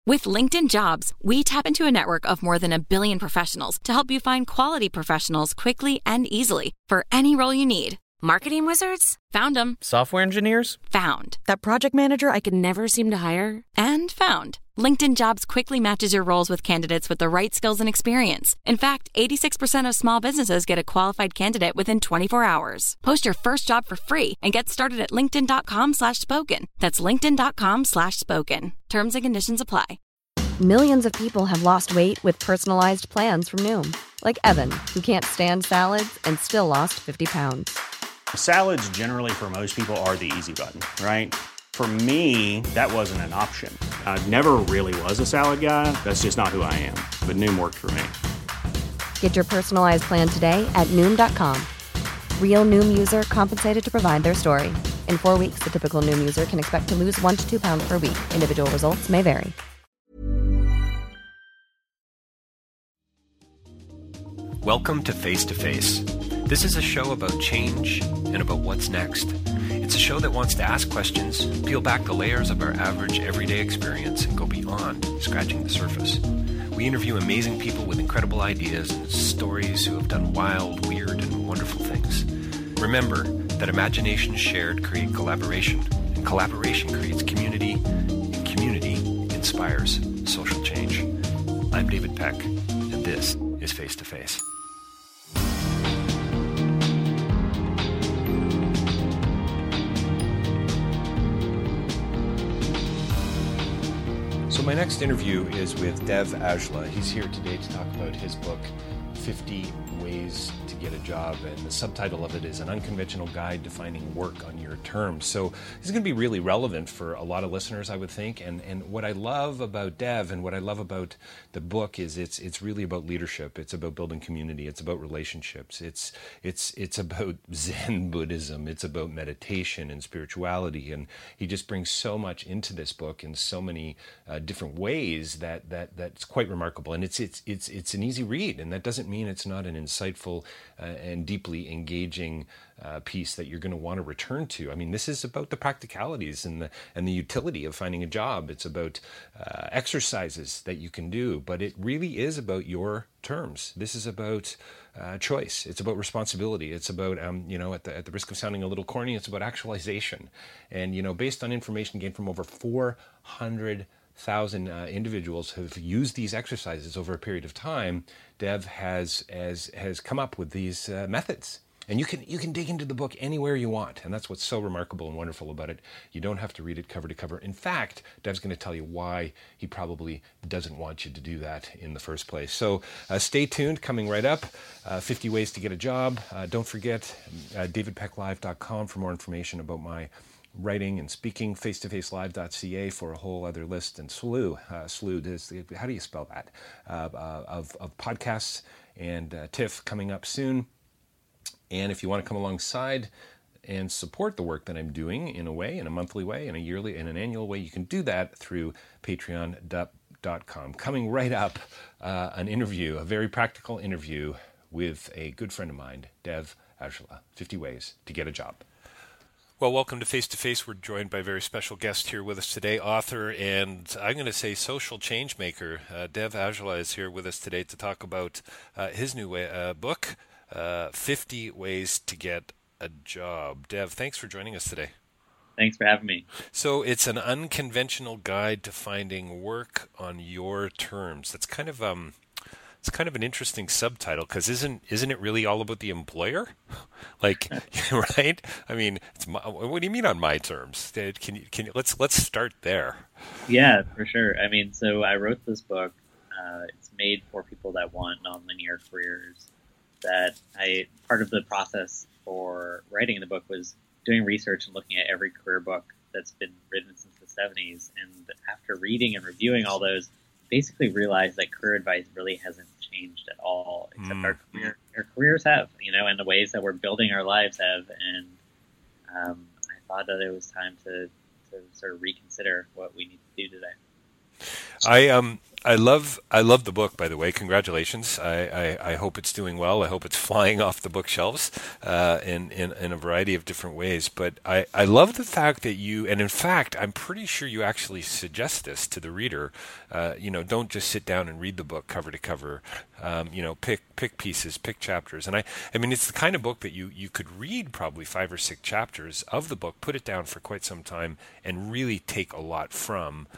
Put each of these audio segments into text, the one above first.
With LinkedIn Jobs, we tap into a network of more than 1 billion professionals to help you find quality professionals quickly and easily for any role you need. Marketing wizards? Found them. Software engineers? Found. That project manager I could never seem to hire? And found. LinkedIn Jobs quickly matches your roles with candidates with the right skills and experience. In fact, 86% of small businesses get a qualified candidate within 24 hours. Post your first job for free and get started at linkedin.com/spoken. That's linkedin.com/spoken. Terms and conditions apply. Millions of people have lost weight with personalized plans from Noom. Like Evan, who can't stand salads and still lost 50 pounds. Salads generally for most people are the easy button, right? For me, that wasn't an option. I never really was a salad guy. That's just not who I am. But Noom worked for me. Get your personalized plan today at Noom.com. Real Noom user compensated to provide their story. In 4 weeks, the typical Noom user can expect to lose 1 to 2 pounds per week. Individual results may vary. Welcome to Face to Face. This is a show about change and about what's next. It's a show that wants to ask questions, peel back the layers of our average everyday experience, and go beyond scratching the surface. We interview amazing people with incredible ideas and stories who have done wild, weird, and wonderful things. Remember that imagination shared creates collaboration, and collaboration creates community, and community inspires social change. I'm David Peck, and this is Face to Face. So my next interview is with Dev Aujla. He's here today to talk about his book, 50 Ways to Get a Job, and the subtitle of it is An Unconventional Guide to Finding Work on Your Terms. So this is going to be really relevant for a lot of listeners, I would think, and what I love about Dev and what I love about the book is it's really about leadership. It's about building community. It's about relationships. It's about Zen Buddhism. It's about meditation and spirituality, and he just brings so much into this book in so many different ways that's quite remarkable. And it's an easy read, and that doesn't mean it's not an insightful and deeply engaging piece that you're going to want to return to. I mean, this is about the practicalities and the utility of finding a job. It's about exercises that you can do, but it really is about your terms. This is about choice. It's about responsibility. It's about, at the risk of sounding a little corny, it's about actualization. And, based on information gained from over 400,000 individuals who have used these exercises over a period of time, Dev has come up with these methods. And you can dig into the book anywhere you want, and that's what's so remarkable and wonderful about it. You don't have to read it cover to cover. In fact, Dev's going to tell you why he probably doesn't want you to do that in the first place. So stay tuned, coming right up, 50 Ways to Get a Job. Don't forget davidpecklive.com for more information about my writing and speaking, facetofacelive.ca for a whole other list, and slew, how do you spell that, of podcasts, and TIFF coming up soon. And if you want to come alongside and support the work that I'm doing in a way, in a monthly way, in a yearly, in an annual way, you can do that through patreon.com. Coming right up, an interview, a very practical interview with a good friend of mine, Dev Aujla, 50 Ways to Get a Job. Well, welcome to Face to Face. We're joined by a very special guest here with us today, author and I'm going to say social change maker. Dev Aujla is here with us today to talk about his new book, 50 Ways to Get a Job. Dev, thanks for joining us today. Thanks for having me. So it's an unconventional guide to finding work on your terms. That's kind of an interesting subtitle, because isn't it really all about the employer? Like, right? I mean, what do you mean on my terms? Can you let's start there. Yeah, for sure. I mean, so I wrote this book. It's made for people that want nonlinear careers. Part of the process for writing the book was doing research and looking at every career book that's been written since the 70s. And after reading and reviewing all those, basically realized that career advice really hasn't changed at all, except our careers have, and the ways that we're building our lives have. And I thought that it was time to sort of reconsider what we need to do today. love the book, by the way. Congratulations. I hope it's doing well. I hope it's flying off the bookshelves in a variety of different ways. But I love the fact that you, and in fact, I'm pretty sure you actually suggest this to the reader. Don't just sit down and read the book cover to cover. Pick pieces, pick chapters. And I mean, it's the kind of book that you could read probably 5 or 6 chapters of the book, put it down for quite some time, and really take a lot from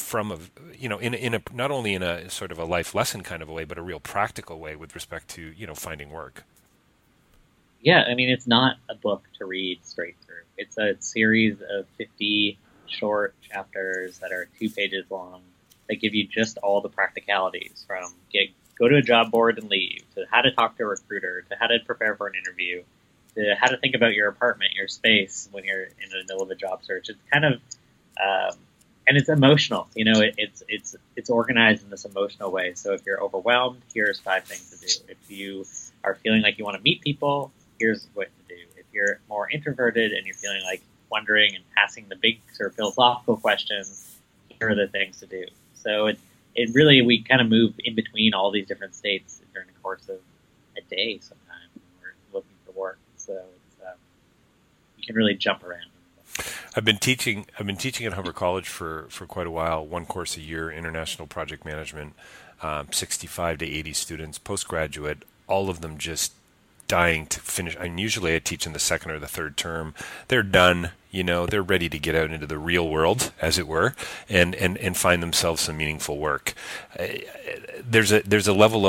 not only in a sort of a life lesson kind of a way, but a real practical way with respect to finding work. Yeah, I mean, it's not a book to read straight through. It's a series of 50 short chapters that are 2 pages long that give you just all the practicalities, from go to a job board and leave, to how to talk to a recruiter, to how to prepare for an interview, to how to think about your apartment, your space when you're in the middle of a job search. It's kind of and it's emotional, it's organized in this emotional way. So if you're overwhelmed, here's 5 things to do. If you are feeling like you want to meet people, here's what to do. If you're more introverted and you're feeling like wondering and asking the big sort of philosophical questions, here are the things to do. So it really, we kind of move in between all these different states during the course of a day sometimes when we're looking for work. So you can really jump around. I've been teaching at Humber College for quite a while, 1 course a year, international project management, 65 to 80 students, postgraduate, all of them just dying to finish. I mean, usually I teach in the 2nd or the 3rd term. They're done, they're ready to get out into the real world, as it were, and find themselves some meaningful work. There's a level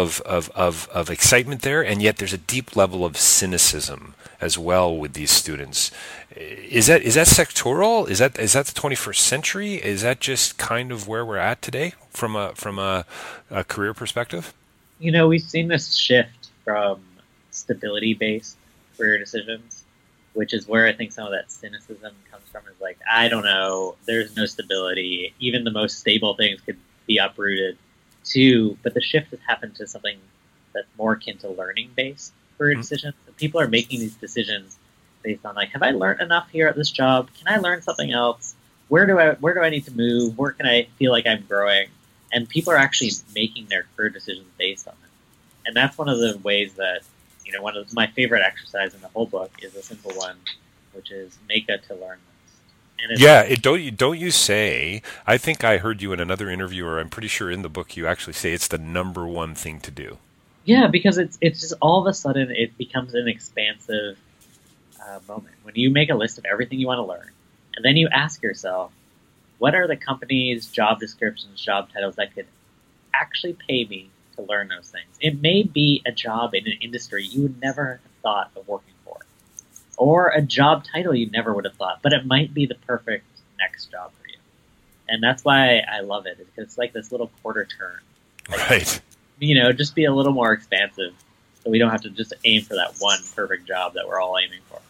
of excitement there, and yet there's a deep level of cynicism as well with these students. Is that sectoral? Is that the 21st century? Is that just kind of where we're at today from a career perspective? We've seen this shift from stability-based career decisions, which is where I think some of that cynicism comes from, is like, I don't know, there's no stability. Even the most stable things could be uprooted but the shift has happened to something that's more akin to learning-based career decisions. So people are making these decisions based on, like, have I learned enough here at this job? Can I learn something else? Where do I need to move? Where can I feel like I'm growing? And people are actually making their career decisions based on it. And that's one of the ways that, one of my favorite exercise in the whole book is a simple one, which is make a to learn list. And don't you say, I think I heard you in another interview, or I'm pretty sure in the book you actually say it's the number 1 thing to do. Yeah, because it's just all of a sudden it becomes an expansive moment. When you make a list of everything you want to learn, and then you ask yourself, what are the company's job descriptions, job titles that could actually pay me to learn those things? It may be a job in an industry you would never have thought of working for, or a job title you never would have thought, but it might be the perfect next job for you. And that's why I love it, because it's like this little quarter turn. Right. Just be a little more expansive, so we don't have to just aim for that one perfect job that we're all aiming for.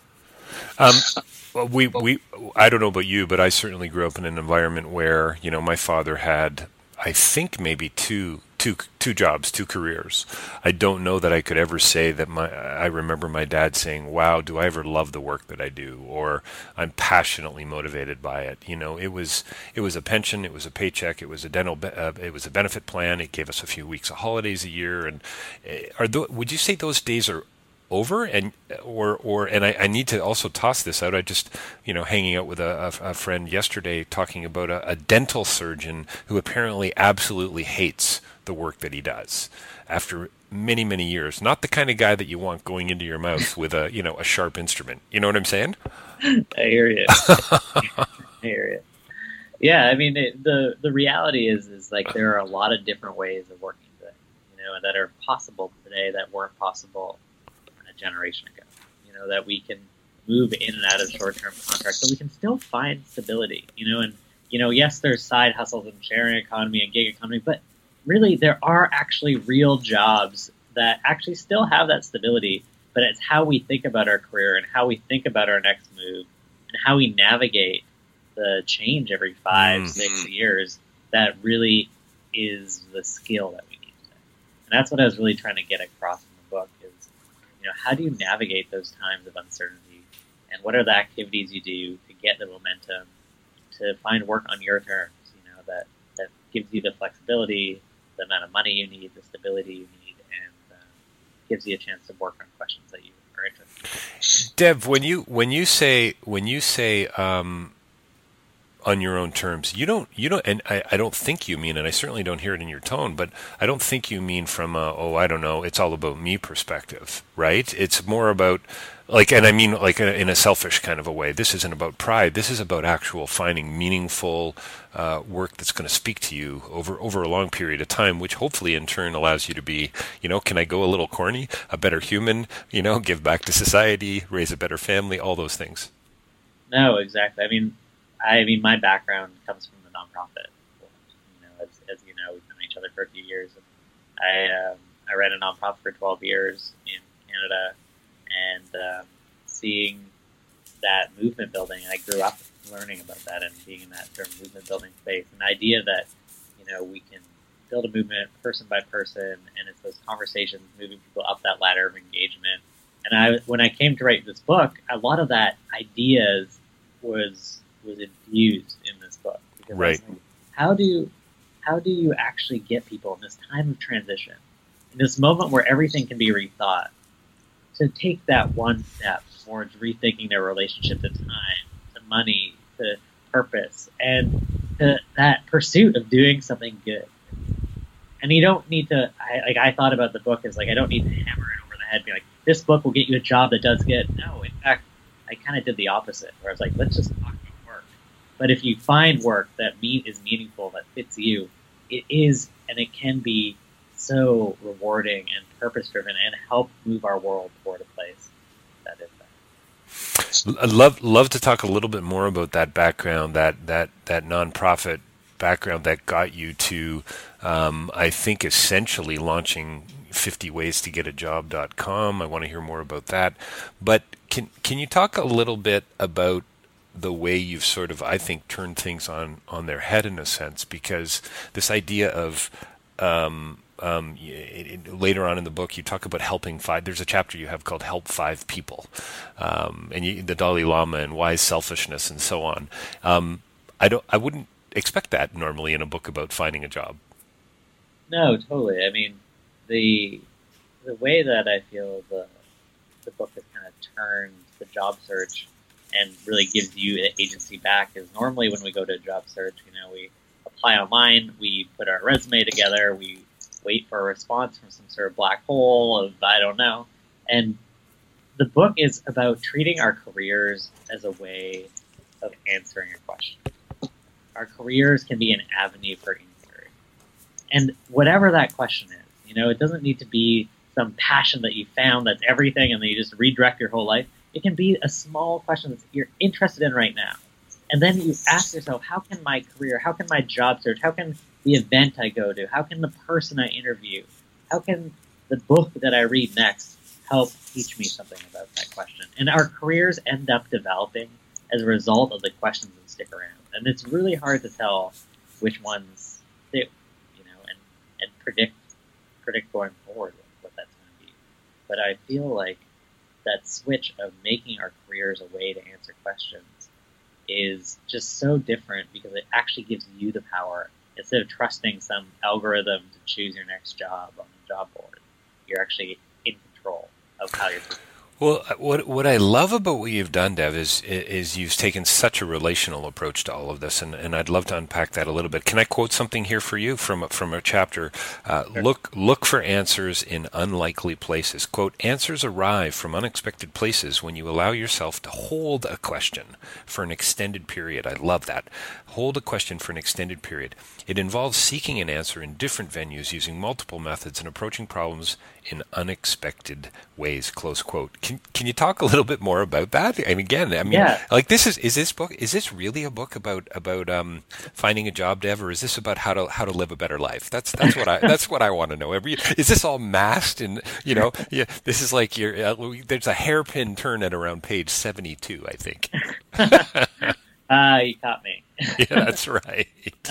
I don't know about you, but I certainly grew up in an environment where, my father had, I think, maybe two jobs, 2 careers. I don't know that I could ever say that I remember my dad saying, wow, do I ever love the work that I do? Or I'm passionately motivated by it. It was a pension, it was a paycheck, it was a benefit plan. It gave us a few weeks of holidays a year. And would you say those days are over? And I need to also toss this out. I just, hanging out with a friend yesterday, talking about a dental surgeon who apparently absolutely hates the work that he does after many, many years. Not the kind of guy that you want going into your mouth with a sharp instrument. You know what I'm saying? I hear you. I hear you. Yeah, I mean, the reality is like there are a lot of different ways of working today, that are possible today that weren't possible a generation ago. That we can move in and out of short-term contracts, but we can still find stability. Yes, there's side hustles and sharing economy and gig economy, but really there are actually real jobs that actually still have that stability. But it's how we think about our career and how we think about our next move and how we navigate the change every 5-6 years that really is the skill that we need today. And that's what I was really trying to get across in the book is, how do you navigate those times of uncertainty? And what are the activities you do to get the momentum, to find work on your terms, that gives you the flexibility amount of money you need, the stability you need, and gives you a chance to work on questions that you are interested in. Dev, when you say on your own terms, you don't, and I don't think you mean, and I certainly don't hear it in your tone, but I don't think you mean from I don't know, it's all about me perspective, right? It's more about, like, and I mean like in a selfish kind of a way. This isn't about pride. This is about actual finding meaningful work that's going to speak to you over a long period of time, which hopefully in turn allows you to be, can I go a little corny, a better human, give back to society, raise a better family, all those things. No, exactly. I mean, my background comes from the nonprofit world. As you know, we've known each other for a few years. I ran a nonprofit for 12 years in Canada, and seeing that movement building, I grew up learning about that and being in that sort of movement building space. An idea that we can build a movement person by person, and it's those conversations moving people up that ladder of engagement. And when I came to write this book, a lot of that ideas was infused in this book. Because right. How do you actually get people in this time of transition, in this moment where everything can be rethought, to take that one step towards rethinking their relationship to time, to money, to purpose, and to that pursuit of doing something good? And you don't need to, I thought about the book as I don't need to hammer it over the head, be like, this book will get you a job that does good. No, in fact, I kind of did the opposite, where I was like, let's just talk about work. But if you find work that is meaningful, that fits you, it is, and it can be so rewarding and purpose-driven and help move our world toward a place that is better. I'd love to talk a little bit more about that background, that nonprofit background that got you to, I think, essentially launching 50waystoGetAjob.com. I want to hear more about that. But can you talk a little bit about the way you've sort of, I think, turned things on their head in a sense? Because this idea of later on in the book, you talk about helping five. There's a chapter you have called "Help 5 People," and the Dalai Lama and wise selfishness and so on. I wouldn't expect that normally in a book about finding a job. No, totally. I mean, the way that I feel the book has kind of turned the job search and really gives you the agency back is normally when we go to a job search, we apply online, we put our resume together, we wait for a response from some sort of black hole of I don't know. And the book is about treating our careers as a way of answering a question. Our careers can be an avenue for inquiry. And whatever that question is, it doesn't need to be some passion that you found that's everything and then you just redirect your whole life. It can be a small question that you're interested in right now. And then you ask yourself, how can my career, how can my job search, how can the event I go to, how can the person I interview, how can the book that I read next help teach me something about that question? And our careers end up developing as a result of the questions that stick around. And it's really hard to tell which ones stick, and predict going forward what that's going to be. But I feel like that switch of making our careers a way to answer questions is just so different because it actually gives you the power. Instead of trusting some algorithm to choose your next job on the job board, you're actually in control of how you're doing it. Well, what I love about what you've done, Dev, is you've taken such a relational approach to all of this, and I'd love to unpack that a little bit. Can I quote something here for you from a chapter? Sure. Look for answers in unlikely places. Quote, answers arrive from unexpected places when you allow yourself to hold a question for an extended period. I love that. Hold a question for an extended period. It involves seeking an answer in different venues using multiple methods and approaching problems in unexpected ways, close quote. Can you talk a little bit more about that? Yeah. Like is this really a book about finding a job, Dev, or is this about how to live a better life? That's what I want to know. Is this all masked and this is like there's a hairpin turn at around page 72, I think. You caught me. Yeah, that's right.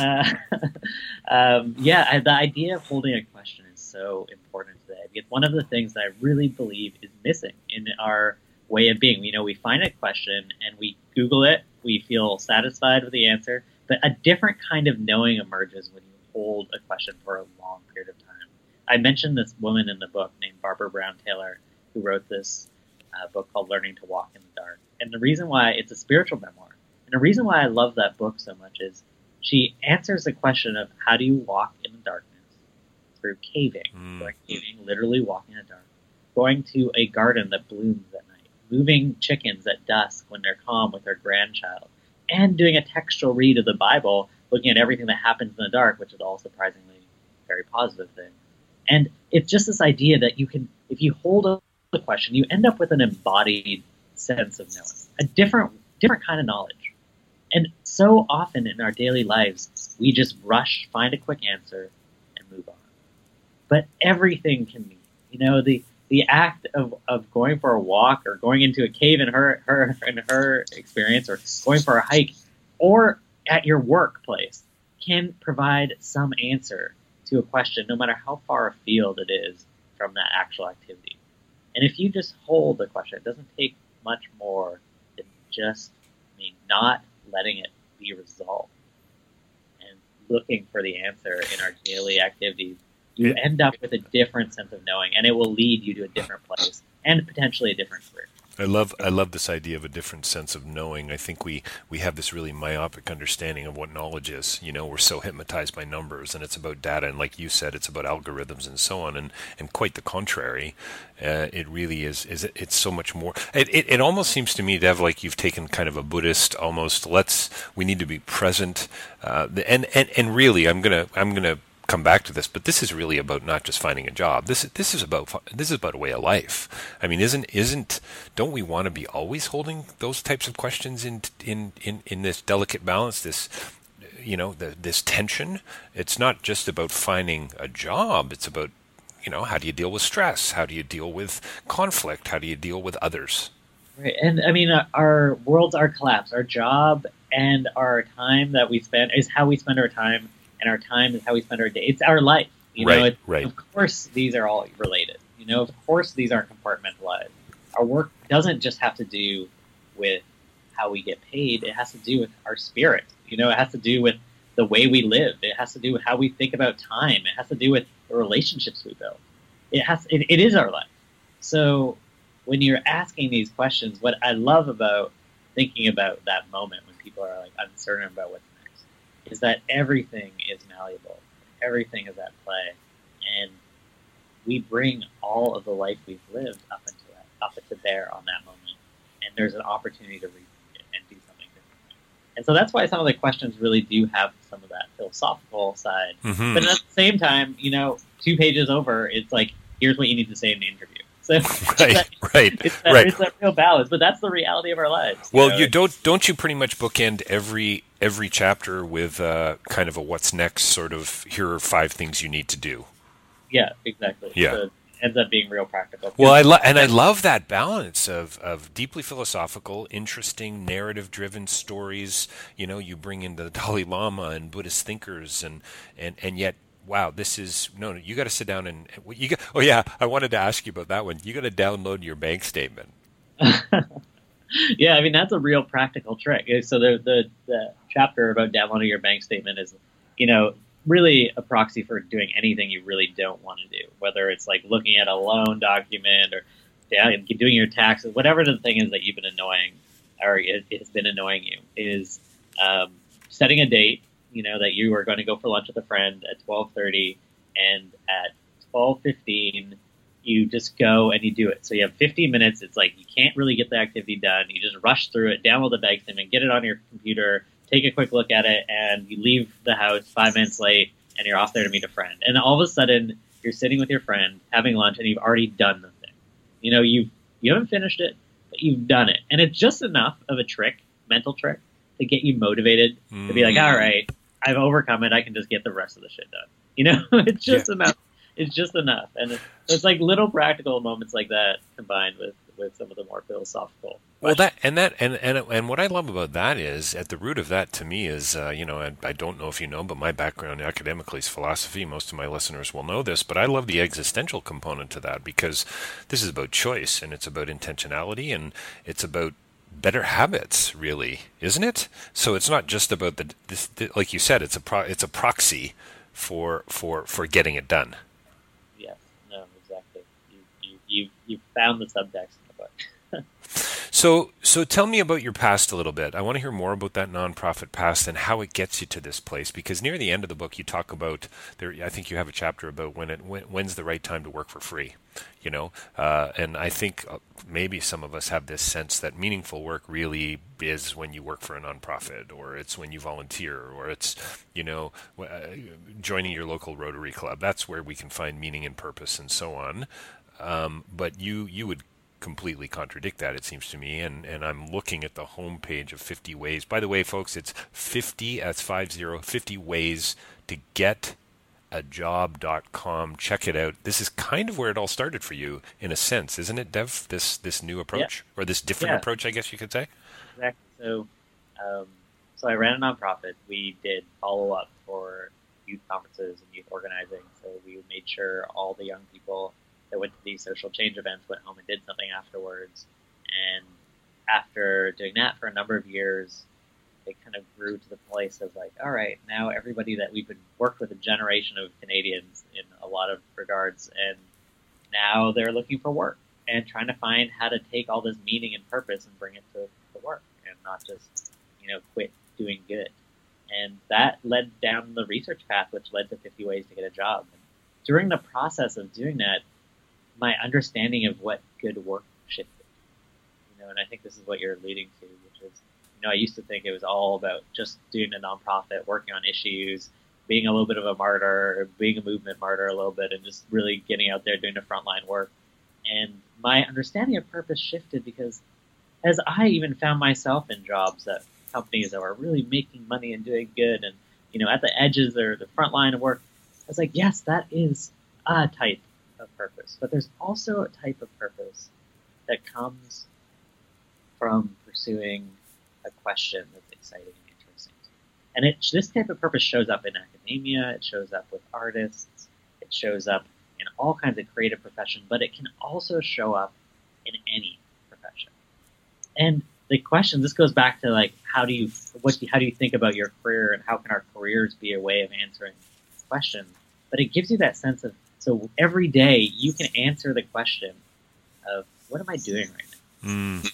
The idea of holding a question is so important today. Because one of the things that I really believe is missing in our way of being. We find a question and we Google it. We feel satisfied with the answer, but a different kind of knowing emerges when you hold a question for a long period of time. I mentioned this woman in the book named Barbara Brown Taylor, who wrote this book called Learning to Walk in the Dark. And the reason why it's a spiritual memoir, and the reason why I love that book so much is she answers the question of how do you walk in the darkness through caving, going caving, literally walking in the dark, going to a garden that blooms at night, moving chickens at dusk when they're calm with their grandchild, and doing a textual read of the Bible, looking at everything that happens in the dark, which is all surprisingly very positive things. And it's just this idea that you can, if you hold a question, you end up with an embodied sense of knowing, a different kind of knowledge. And so often in our daily lives, we just rush, find a quick answer, and move on. But everything can mean, the act of going for a walk or going into a cave in her experience, or going for a hike, or at your workplace can provide some answer to a question, no matter how far afield it is from that actual activity. And if you just hold the question, it doesn't take much more than just not letting it be resolved and looking for the answer in our daily activities. You end up with a different sense of knowing, and it will lead you to a different place and potentially a different career. I love this idea of a different sense of knowing. I think we have this really myopic understanding of what knowledge is. We're so hypnotized by numbers, and it's about data, and like you said, it's about algorithms and so on, and quite the contrary. It really is it's so much more. It almost seems to me, Dev, like you've taken kind of a Buddhist almost, we need to be present, and really I'm gonna come back to this, but this is really about not just finding a job. This is about a way of life. I mean, don't we want to be always holding those types of questions in this delicate balance, this this tension? It's not just about finding a job. It's about how do you deal with stress? How do you deal with conflict? How do you deal with others? Right, and I mean, our worlds are collapsed. Our job and our time that we spend is how we spend our time. And our time is how we spend our day. It's our life. Right. Of course, these are all related. Of course, these aren't compartmentalized. Our work doesn't just have to do with how we get paid. It has to do with our spirit. It has to do with the way we live. It has to do with how we think about time. It has to do with the relationships we build. It is our life. So when you're asking these questions, what I love about thinking about that moment when people are like uncertain about what's is that everything is malleable, everything is at play, and we bring all of the life we've lived up into bear on that moment, and there's an opportunity to rethink it and do something different. And so that's why some of the questions really do have some of that philosophical side. Mm-hmm. But at the same time, 2 pages over, it's like, here's what you need to say in the interview. So it's that real balance, but that's the reality of our lives. Well, you don't you pretty much bookend every chapter with kind of a what's next sort of, here are 5 things you need to do. Yeah, exactly. Yeah. So it ends up being real practical. Well, I love that balance of deeply philosophical, interesting, narrative-driven stories. You bring in the Dalai Lama and Buddhist thinkers, and yet, wow, this is you got to sit down and I wanted to ask you about that one. You got to download your bank statement. Yeah, I mean, that's a real practical trick. So the chapter about downloading your bank statement is, really a proxy for doing anything you really don't want to do, whether it's like looking at a loan document or doing your taxes, whatever the thing is that you've been annoying or it has been annoying you, is setting a date, that you are going to go for lunch with a friend at 12:30, and at 12:15, you just go and you do it. So you have 15 minutes. It's like you can't really get the activity done. You just rush through it, download the bank statement, get it on your computer, take a quick look at it, and you leave the house 5 minutes late, and you're off there to meet a friend. And all of a sudden, you're sitting with your friend, having lunch, and you've already done the thing. You haven't finished it, but you've done it. And it's just enough of a mental trick, to get you motivated, to be like, all right, I've overcome it. I can just get the rest of the shit done. It's just enough. It's just enough. And it's like little practical moments like that combined with some of the more philosophical. Well, and what I love about that is, at the root of that to me is, I don't know if you know, but my background academically is philosophy. Most of my listeners will know this, but I love the existential component to that, because this is about choice, and it's about intentionality, and it's about better habits, really, isn't it? So it's not just about like you said, it's a proxy for getting it done. Yes, no, exactly. You found the subtext in the book. So tell me about your past a little bit. I want to hear more about that nonprofit past and how it gets you to this place. Because near the end of the book, you talk about there. I think you have a chapter about when's the right time to work for free. And I think maybe some of us have this sense that meaningful work really is when you work for a nonprofit, or it's when you volunteer, or it's joining your local Rotary Club. That's where we can find meaning and purpose and so on. But you would completely contradict that, it seems to me, and I'm looking at the homepage of 50 Ways. By the way, folks, it's 50, that's 50 ways to get a job.com. Check it out. This is kind of where it all started for you, in a sense, isn't it, Dev? This new approach, or this different approach, I guess you could say. Exactly. So I ran a nonprofit. We did follow-up for youth conferences and youth organizing. So we made sure all the young people that went to these social change events went home and did something afterwards. And after doing that for a number of years, it kind of grew to the place of like, all right, now everybody that we've worked with, a generation of Canadians in a lot of regards, and now they're looking for work and trying to find how to take all this meaning and purpose and bring it to work, and not just, quit doing good. And that led down the research path, which led to 50 Ways to Get a Job. And during the process of doing that, my understanding of what good work shifted, and I think this is what you're alluding to, which is, I used to think it was all about just doing a nonprofit, working on issues, being a little bit of a martyr, being a movement martyr a little bit, and just really getting out there doing the frontline work. And my understanding of purpose shifted because as I even found myself in jobs at companies that were really making money and doing good and, at the edges or the front line of work, I was like, yes, that is a type of purpose. But there's also a type of purpose that comes from pursuing a question that's exciting and interesting. And this type of purpose shows up in academia, it shows up with artists, it shows up in all kinds of creative professions, but it can also show up in any profession. And the question, this goes back to like, how do you think about your career, and how can our careers be a way of answering questions? But it gives you that sense of, so every day you can answer the question of, what am I doing right now? Mm.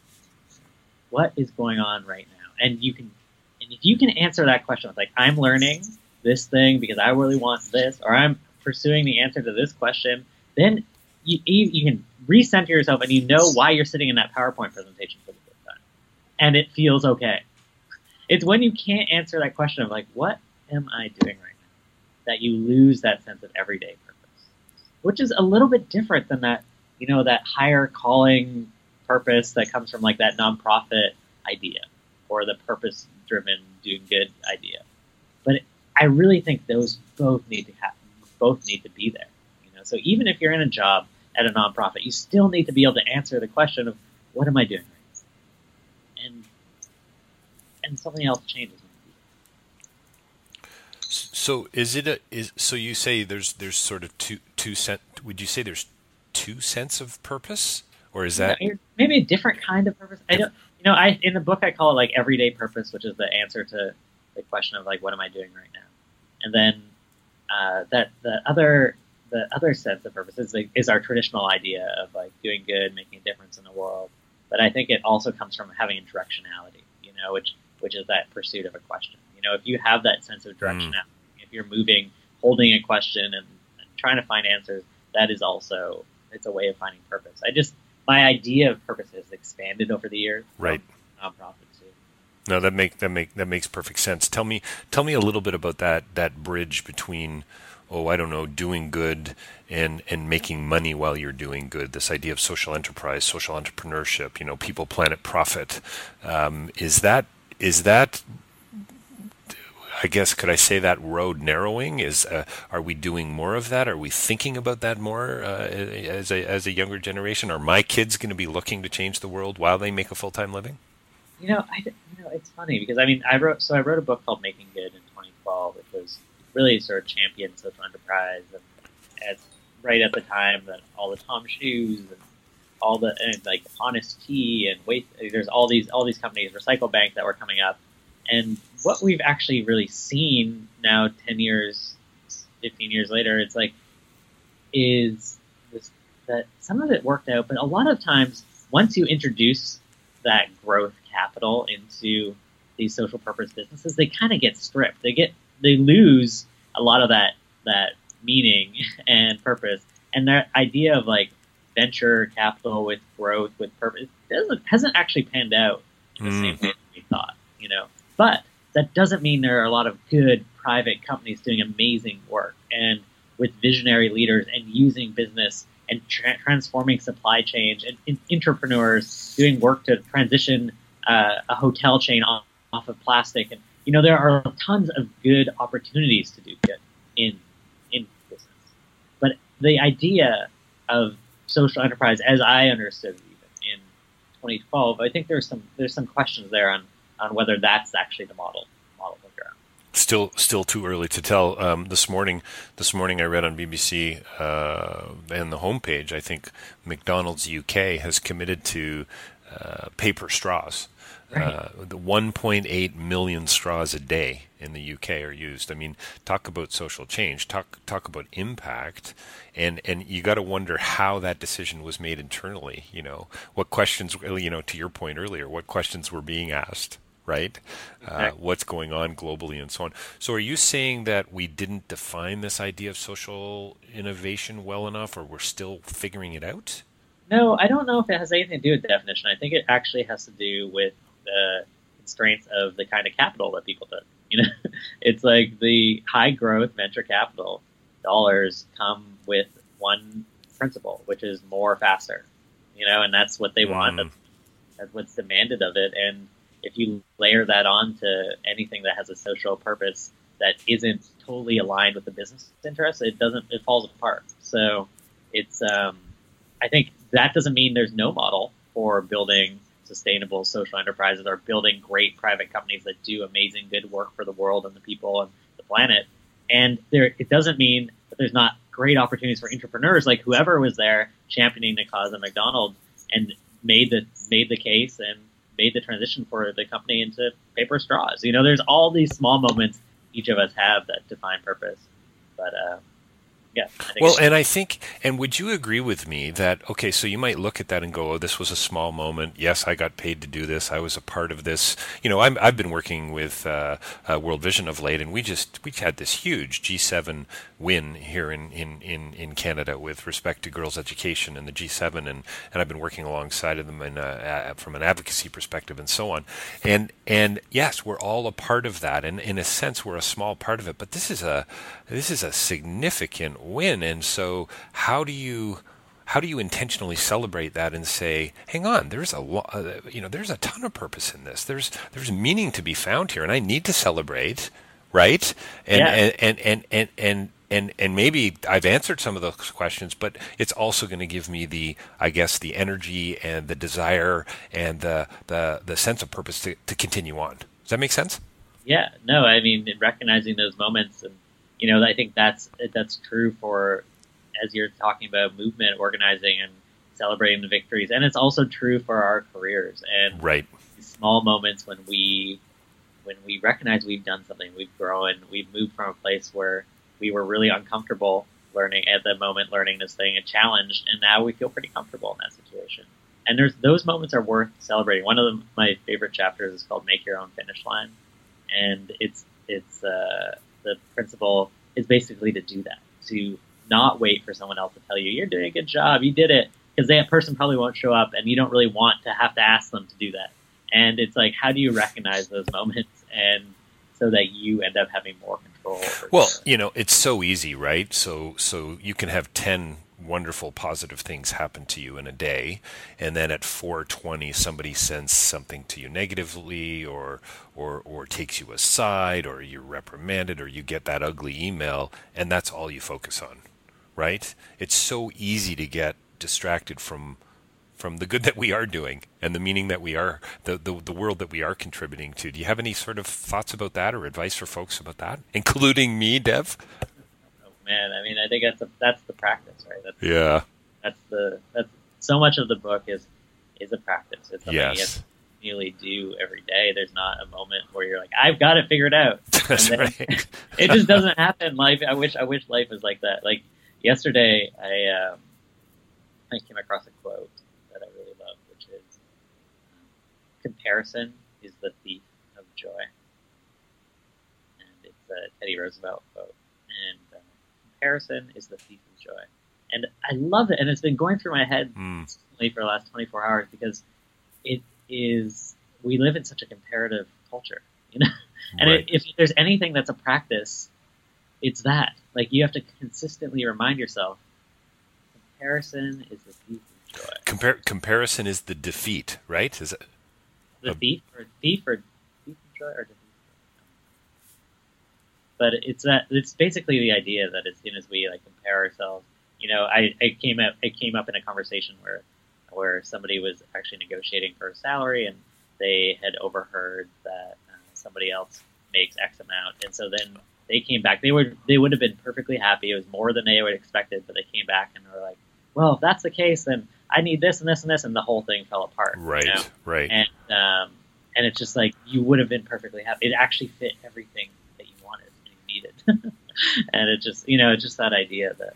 What is going on right now? And if you can answer that question with like, I'm learning this thing because I really want this, or I'm pursuing the answer to this question, then you can recenter yourself, and you know why you're sitting in that PowerPoint presentation for the first time. And it feels okay. It's when you can't answer that question of like, what am I doing right now, that you lose that sense of everyday purpose, which is a little bit different than that, that higher calling purpose that comes from like that nonprofit idea or the purpose-driven doing good idea. But I really think those both need to be there. So even if you're in a job at a nonprofit, you still need to be able to answer the question of, what am I doing right now? And something else changes. So so you say there's sort of would you say there's two sense of purpose? Or is that maybe a different kind of purpose? I don't. In the book I call it like everyday purpose, which is the answer to the question of like, what am I doing right now? And then the other sense of purpose is our traditional idea of like doing good, making a difference in the world. But I think it also comes from having a directionality, which is that pursuit of a question. If you have that sense of directionality, if you're moving, holding a question and trying to find answers, that is also, it's a way of finding purpose. My idea of purpose has expanded over the years. Right. Nonprofit too. No, that makes perfect sense. Tell me a little bit about that bridge between, doing good and making money while you're doing good. This idea of social enterprise, social entrepreneurship, people, planet, profit. Is that? I guess, could I say that road narrowing? Are we doing more of that? Are we thinking about that more as a younger generation? Are my kids going to be looking to change the world while they make a full-time living? It's funny because I wrote a book called Making Good in 2012, which was really sort of championed social enterprise, and it's right at the time that all the Tom Shoes and like Honest Tea and Waste, there's all these companies, Recycle Bank, that were coming up. And what we've actually really seen now, 10 years 15 years later, it's like, that some of it worked out, but a lot of times, once you introduce that growth capital into these social purpose businesses, they kind of get stripped. They lose a lot of that meaning and purpose, and that idea of like venture capital with growth with purpose hasn't actually panned out in the same way that we thought, But that doesn't mean there are a lot of good private companies doing amazing work and with visionary leaders and using business and transforming supply chains and entrepreneurs doing work to transition a hotel chain off of plastic. And, there are tons of good opportunities to do good in business. But the idea of social enterprise, as I understood it even in 2012, I think there's some questions there on whether that's actually the model of ground. Still too early to tell. This morning I read on BBC and the homepage, I think McDonald's UK has committed to paper straws. Right. The 1.8 million straws a day in the UK are used. I mean, talk about social change. Talk about impact, and you got to wonder how that decision was made internally. What questions? To your point earlier, what questions were being asked, right? Exactly. What's going on globally, and so on. So, are you saying that we didn't define this idea of social innovation well enough, or we're still figuring it out? No, I don't know if it has anything to do with definition. I think it actually has to do with the constraints of the kind of capital that people took. It's like the high growth venture capital dollars come with one principle, which is more faster, and that's what they want. That's what's demanded of it. And if you layer that on to anything that has a social purpose that isn't totally aligned with the business interests, it falls apart. So it's, I think that doesn't mean there's no model for building sustainable social enterprises or building great private companies that do amazing good work for the world and the people and the planet. And it doesn't mean that there's not great opportunities for entrepreneurs like whoever was there championing the cause of McDonald's and made the case and made the transition for the company into paper straws. There's all these small moments each of us have that define purpose. But yeah. And would you agree with me that, okay, so you might look at that and go, oh, this was a small moment. Yes, I got paid to do this. I was a part of this. I've been working with World Vision of late, and we had this huge G7 win here in Canada with respect to girls' education and the G7, and I've been working alongside of them from an advocacy perspective and so on. And yes, we're all a part of that, and in a sense, we're a small part of it. But this is a significant win, and so how do you intentionally celebrate that and say, hang on, there's a ton of purpose in this. There's meaning to be found here, and I need to celebrate, right? And maybe I've answered some of those questions, but it's also going to give me the energy and the desire and the sense of purpose to continue on. Does that make sense? Yeah. No, I mean, recognizing those moments, and I think that's true for, as you're talking about, movement organizing and celebrating the victories, and it's also true for our careers. And right, these small moments when we recognize we've done something, we've grown, we've moved from a place where we were really uncomfortable learning this thing, and challenged, and now we feel pretty comfortable in that situation. And those moments are worth celebrating. One of my favorite chapters is called "Make Your Own Finish Line," and it's the principle is basically to do that, to not wait for someone else to tell you you're doing a good job, you did it, because that person probably won't show up, and you don't really want to have to ask them to do that. And it's like, how do you recognize those moments, and so that you end up having more control over it's so easy, right? So you can have 10 wonderful positive things happen to you in a day, and then at 4:20 somebody sends something to you negatively or takes you aside, or you're reprimanded, or you get that ugly email, and that's all you focus on, right? It's so easy to get distracted from the good that we are doing and the meaning that we are, the world that we are contributing to. Do you have any sort of thoughts about that or advice for folks about that, including me, Dev? Man, I mean, I think that's the practice, right? Yeah. That's so much of the book is a practice. It's something yes. continually do every day. There's not a moment where you're like, I've got it figured out. That's then, right. It just doesn't happen. Life. I wish life was like that. Like yesterday, I came across a quote that I really love, which is, "Comparison is the thief of joy." And it's a Teddy Roosevelt quote. And comparison is the thief of joy. And I love it. And it's been going through my head consistently for the last 24 hours because we live in such a comparative culture, you know? And Right. if there's anything that's a practice, it's that. Like, you have to consistently remind yourself, comparison is the thief of joy. Comparison is the defeat, right? Is it The thief of joy or defeat? But it's basically the idea that as soon as we like compare ourselves, you know, it came up in a conversation where somebody was actually negotiating for a salary, and they had overheard that somebody else makes X amount, and so then they came back. They would have been perfectly happy. It was more than they would have expected, but they came back and were like, "Well, if that's the case, then I need this and this and this," and the whole thing fell apart. right? You know? Right. And it's just like you would have been perfectly happy. It actually fit everything that you wanted and you needed, and it's just that idea that.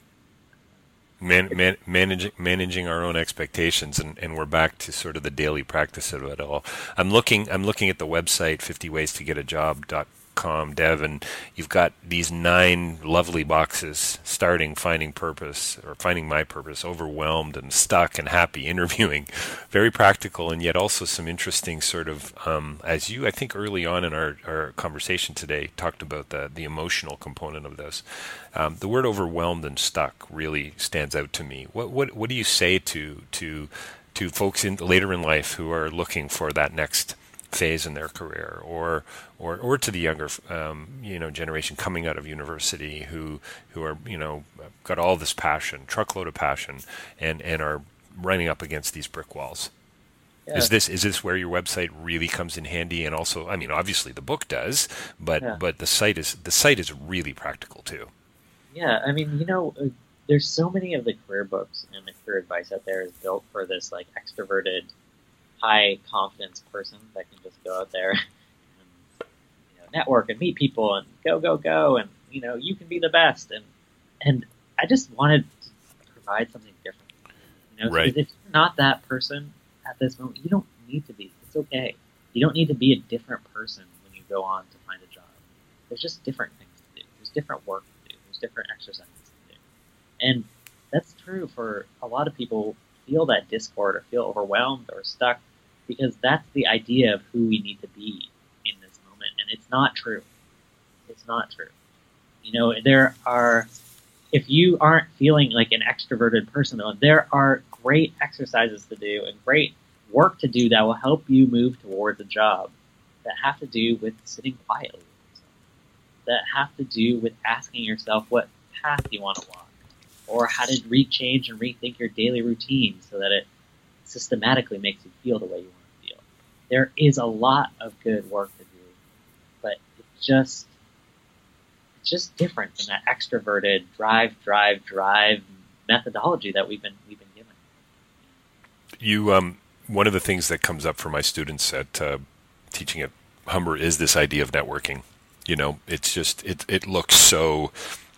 Managing our own expectations, and we're back to sort of the daily practice of it all. I'm looking at the website 50ways-to-get-a-job.com, Dev, and you've got these 9 lovely boxes starting finding purpose or finding my purpose, overwhelmed and stuck and happy, interviewing. Very practical, and yet also some interesting sort of, as you, I think early on in our conversation today, talked about the emotional component of this. The word overwhelmed and stuck really stands out to me. What do you say to folks later in life who are looking for that next phase in their career, or to the younger generation coming out of university who are got all this passion, truckload of passion, and are running up against these brick walls? Yeah. Is this where your website really comes in handy? And also, I mean, obviously the book does, but the site is really practical too. Yeah, I mean, there's so many of the career books and the career advice out there is built for this like extroverted, high confidence person that can just go out there and network and meet people and go, and you can be the best. And I just wanted to provide something different. Right. Because if you're not that person at this moment, you don't need to be. It's okay. You don't need to be a different person when you go on to find a job. There's just different things to do. There's different work to do. There's different exercises to do. And that's true for a lot of people who feel that discord or feel overwhelmed or stuck, because that's the idea of who we need to be in this moment. And it's not true. It's not true. If you aren't feeling like an extroverted person, though, there are great exercises to do and great work to do that will help you move towards a job that have to do with sitting quietly with yourself, that have to do with asking yourself what path you want to walk, or how to change and rethink your daily routine so that it systematically makes you feel the way you want to feel. There is a lot of good work to do, but it's just different than that extroverted drive methodology that we've been given. You one of the things that comes up for my students at teaching at Humber is this idea of networking. It's just it looks so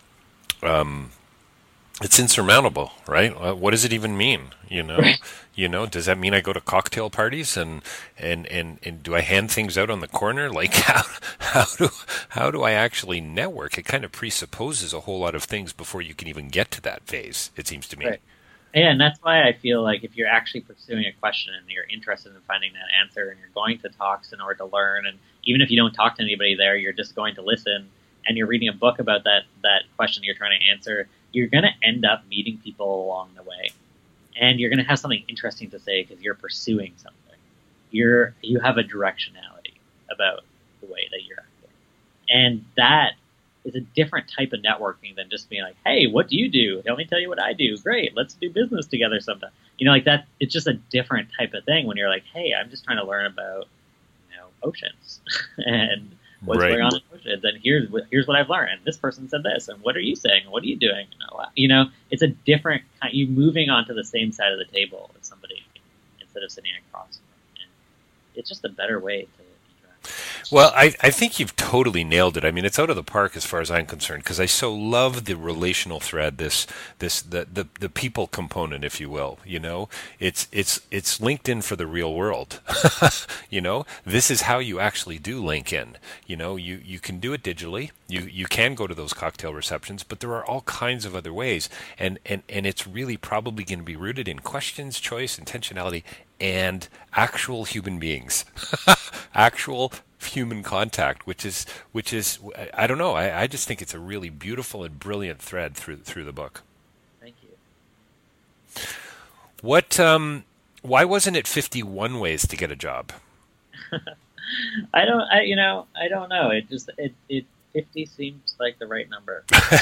it's insurmountable, right? What does it even mean? Right. Does that mean I go to cocktail parties and do I hand things out on the corner? Like how do I actually network? It kind of presupposes a whole lot of things before you can even get to that phase, it seems to me. Right. Yeah, and that's why I feel like if you're actually pursuing a question and you're interested in finding that answer, and you're going to talks in order to learn, and even if you don't talk to anybody there, you're just going to listen, and you're reading a book about that question you're trying to answer, you're going to end up meeting people along the way. And you're going to have something interesting to say because you're pursuing something. You have a directionality about the way that you're acting. And that is a different type of networking than just being like, hey, what do you do? Let me tell you what I do. Great, let's do business together sometime. Like that, it's just a different type of thing when you're like, hey, I'm just trying to learn about oceans and what's going on in oceans, and here's what I've learned. And this person said this, and what are you saying? What are you doing? It's a different kind. You're moving onto the same side of the table as somebody instead of sitting across from them. And it's just a better way to interact. Well, I think you've totally nailed it. I mean, it's out of the park as far as I'm concerned, because I so love the relational thread, the people component, if you will. You know, it's LinkedIn for the real world. You know, this is how you actually do LinkedIn. You know, you can do it digitally. You can go to those cocktail receptions, but there are all kinds of other ways, and it's really probably going to be rooted in questions, choice, intentionality, and actual human beings, actual human contact, which is I don't know. I just think it's a really beautiful and brilliant thread through the book. Thank you. What? Why wasn't it 51 ways to get a job? I don't know. It 50 seems like the right number.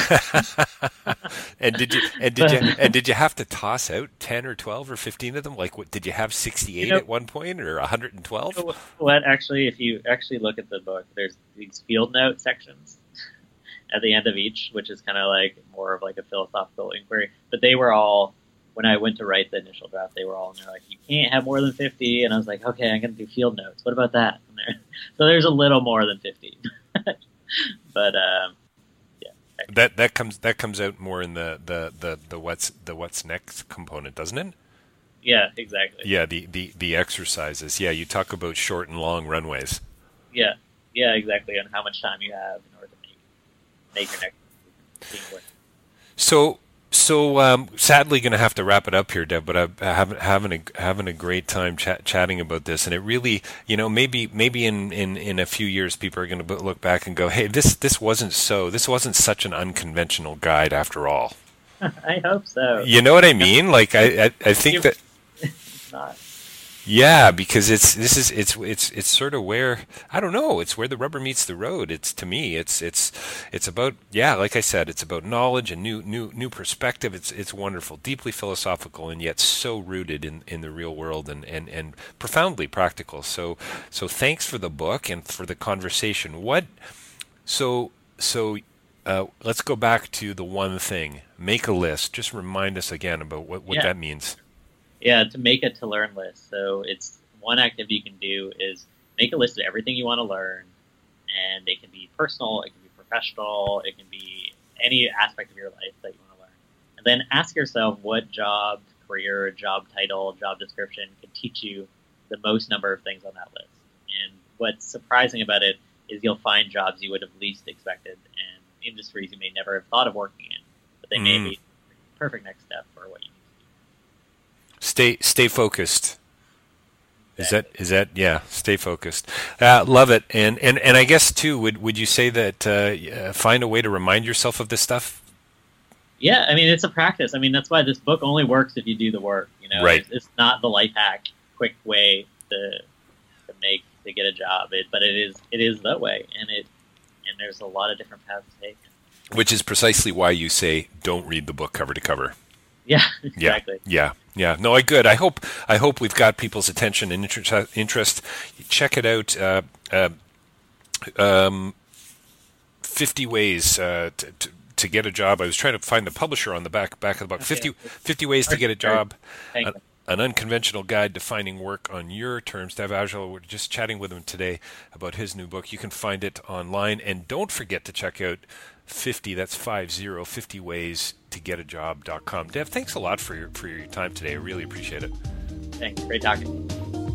And did you have to toss out 10 or 12 or 15 of them? Like, what, did you have 68 at one point, or 112? What actually, if you actually look at the book, there's these field note sections at the end of each, which is kind of like more of like a philosophical inquiry. But they were all, when I went to write the initial draft, they were all in there like, you can't have more than 50. And I was like, okay, I'm going to do field notes. What about that? So there's a little more than 50. But yeah, that comes out more in the what's next component, doesn't it? Yeah, exactly. Yeah, the exercises. Yeah, you talk about short and long runways. Yeah, exactly, and how much time you have in order to make your next team work. So sadly, going to have to wrap it up here, Deb. But I'm having a great time chatting about this, and it really, you know, maybe in a few years, people are going to look back and go, "Hey, this wasn't such an unconventional guide after all." I hope so. You know what I mean? Like I think that it's not. Yeah, because it's sort of where, I don't know, it's where the rubber meets the road. To me it's about, yeah, like I said, it's about knowledge and new perspective. It's wonderful, deeply philosophical, and yet so rooted in the real world and profoundly practical. So thanks for the book and for the conversation. Let's go back to the one thing. Make a list. Just remind us again about what that means. Yeah, to make a to learn list. So it's one activity you can do is make a list of everything you want to learn, and it can be personal, it can be professional, it can be any aspect of your life that you want to learn. And then ask yourself what job, career, job title, job description could teach you the most number of things on that list. And what's surprising about it is you'll find jobs you would have least expected and industries you may never have thought of working in, but they may be the perfect next step for what you need. Stay focused. Exactly. Is that yeah? Stay focused. Love it. And I guess too. Would you say that find a way to remind yourself of this stuff? Yeah, I mean, it's a practice. I mean, that's why this book only works if you do the work. You know, right? It's not the life hack, quick way to get a job. But it is the way, and there's a lot of different paths to take. Which is precisely why you say don't read the book cover to cover. Yeah, exactly. Yeah. No, good. I hope we've got people's attention and interest. Check it out. 50 ways to get a job. I was trying to find the publisher on the back of the book. 50 ways to get a job. An unconventional guide to finding work on your terms. Dev Aujla, we're just chatting with him today about his new book. You can find it online, and don't forget to check out 50. That's 50 ways to get a job.com. Dev, thanks a lot for your time today. I really appreciate it. Thanks. Great talking.